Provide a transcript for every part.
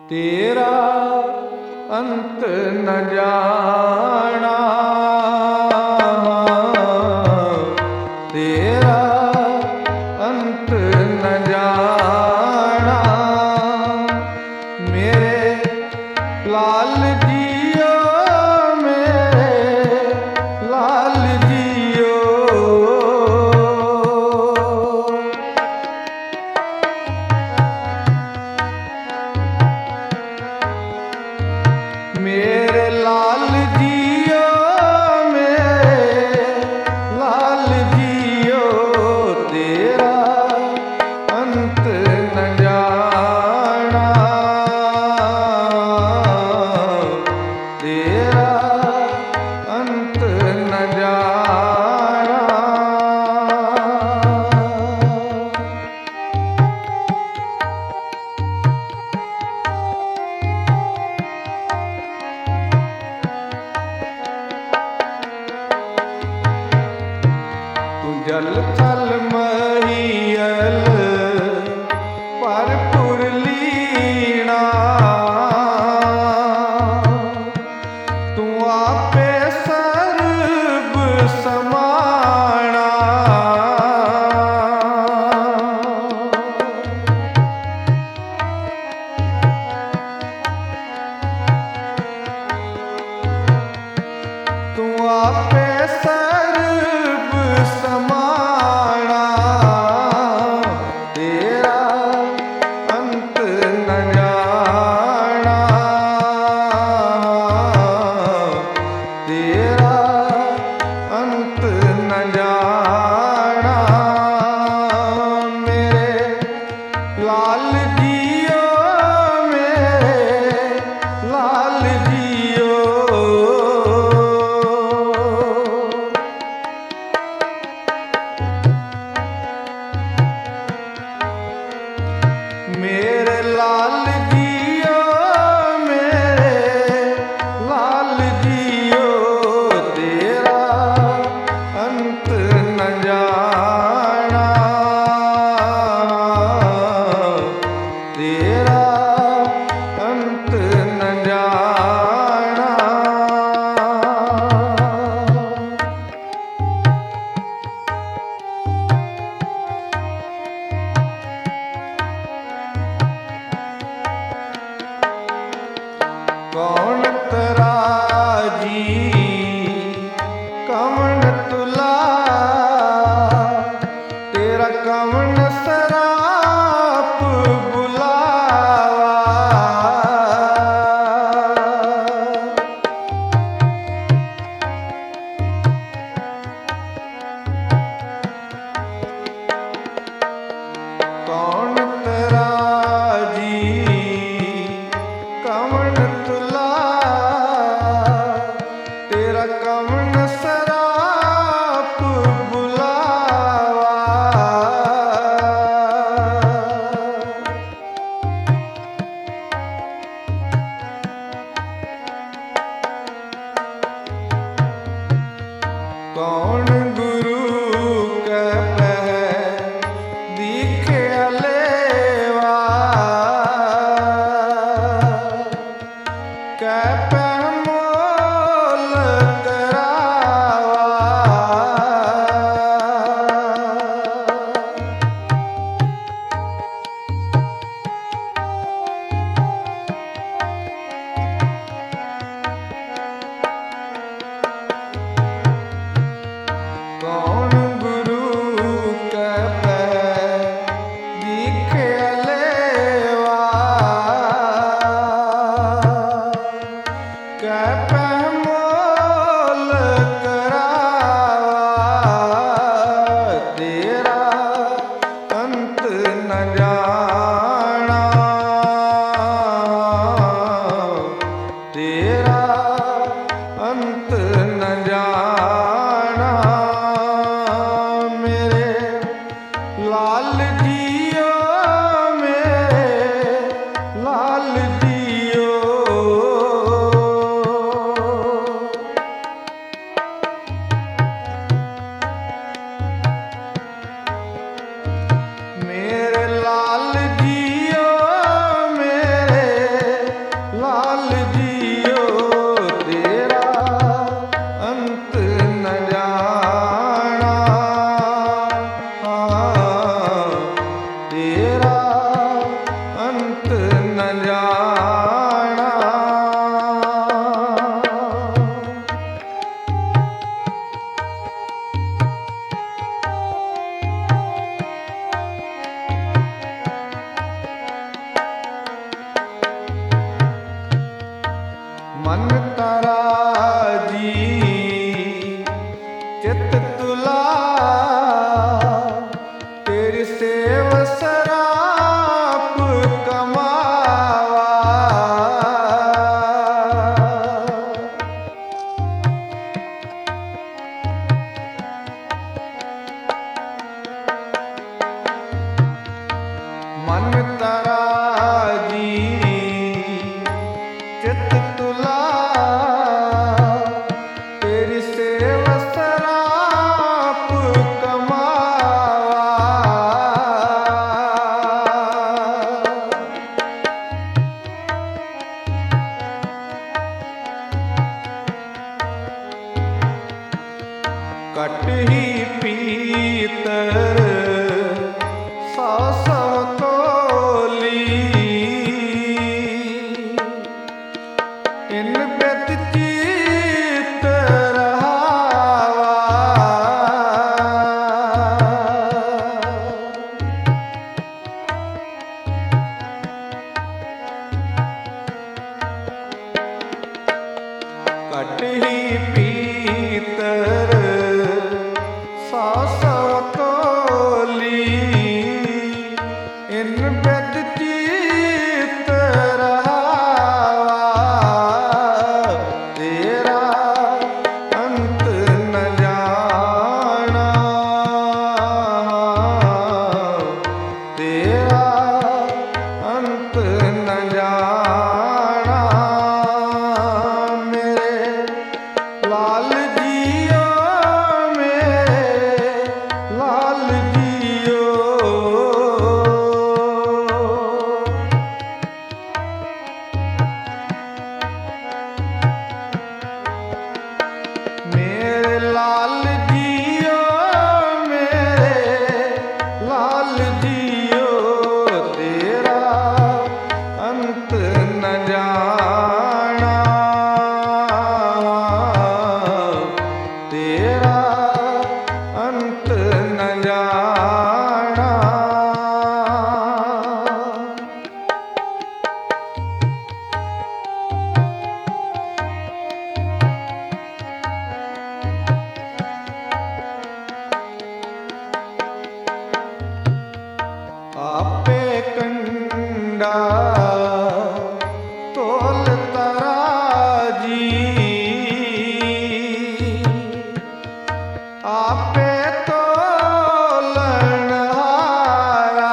तेरा अंत न जाना, तेरा अंत न जाना। मेरे लाल जियो, मेरे लाल जियो। मेरे लाल जियो, मेरे लाल जियो। तेरा अंत न जाना, तेरा अंत न जाना। जल थल महियल परपुर लीना, तू आपे सर्ब समाना। तू आपे सर्ब समाना, तेरा अंत न जाना, तेरा अंत न जाना। मेरे लाल जियो, मेरे लाल जियो। मेरे लाल जियो, मेरे लाल जियो। तेरा अंत न जाना, तेरा अंत न जाना। कौन तराजी कवन तुला, तेरा कवन सराप बुलावा। कौन तराजी कवन तुला, न जाना। मन तारा जी चित तुला, तेरी सेव सराप कमावा। मन तारा जी चित तुला, तेरी सेव सराप कमावा। कटही पीतर सौ सौ तोली, इन बेत चित रहावा। कटही पीतर सौ सौ तोली, इन बेत चित रहावा। तेरा अंत न जाना, तेरा अंत न जाना। मेरे लाल जियो, मेरे लाल जियो। मेरे लाल जियो, मेरे लाल जियो। तेरा अंत न जाना, तेरा अंत न जाना। आपे कंडा तोल तराजी, आपे तोलन हारा।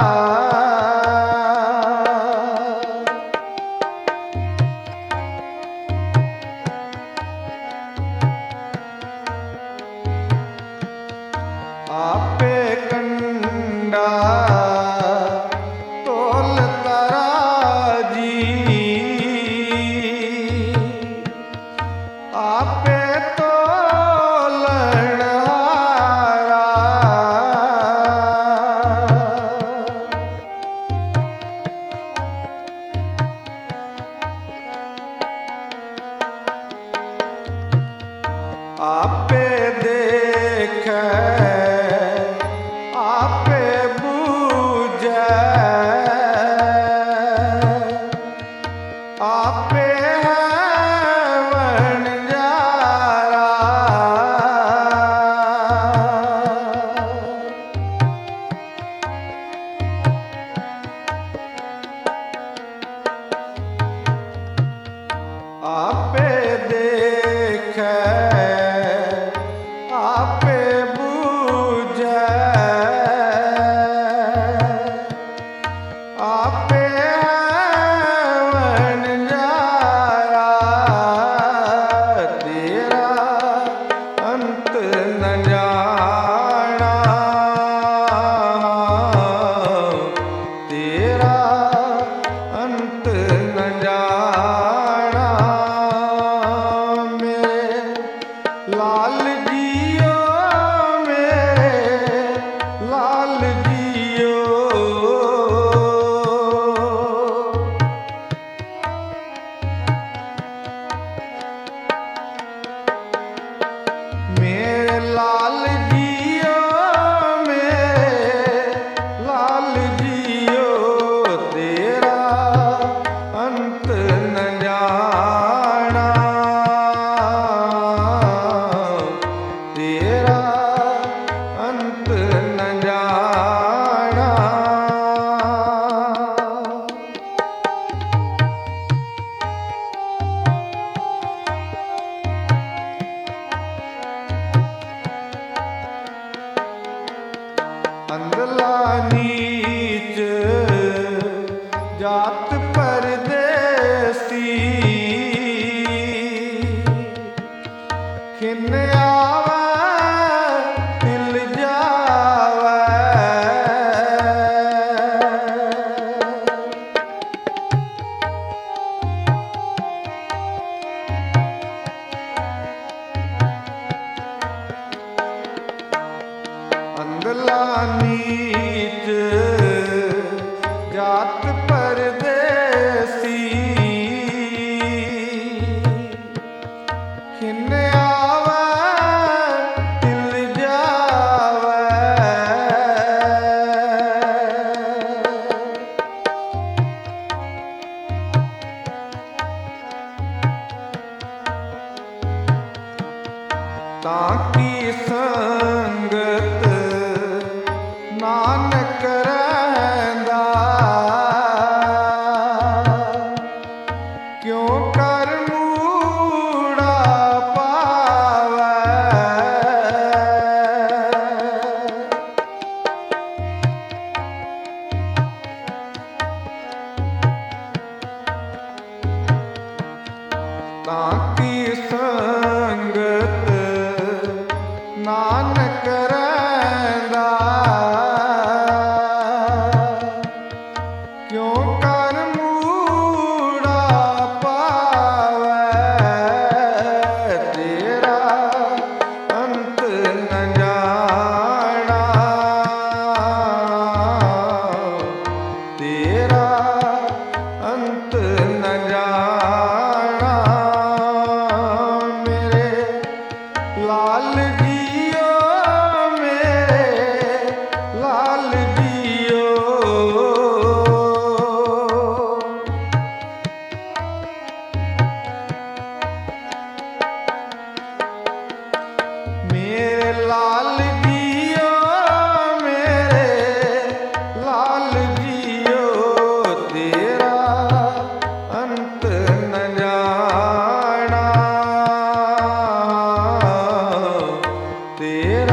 आपे कंडा तोल तराजी, आपे तोलन हारा। आपे देखे आपे बूझे, आपे है वणजारा। आपे देखे आपे बूझे, आपे वणजारा। तेरा अंत न जाना, तेरा अंत न जाना। मेरे लाल जियो, मेरे लाल जियो। ताकी संगत नानक रहंदा, क्यों कर मूड़ा पावै। ताकी संगत नानक रहंदा, क्यों कर मूड़ा पावै। तेरा अंत न जाना, तेरा अंत न जाना। मेरे लाल जियो, मेरे लाल जियो। मेरे लाल जियो, मेरे लाल जियो। तेरा अंत न जाना, तेरा